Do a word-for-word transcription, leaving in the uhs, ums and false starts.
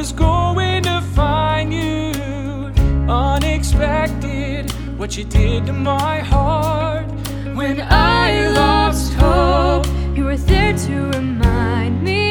was going to find you. Unexpected, what you did to my heart. When I lost hope, you were there to remind me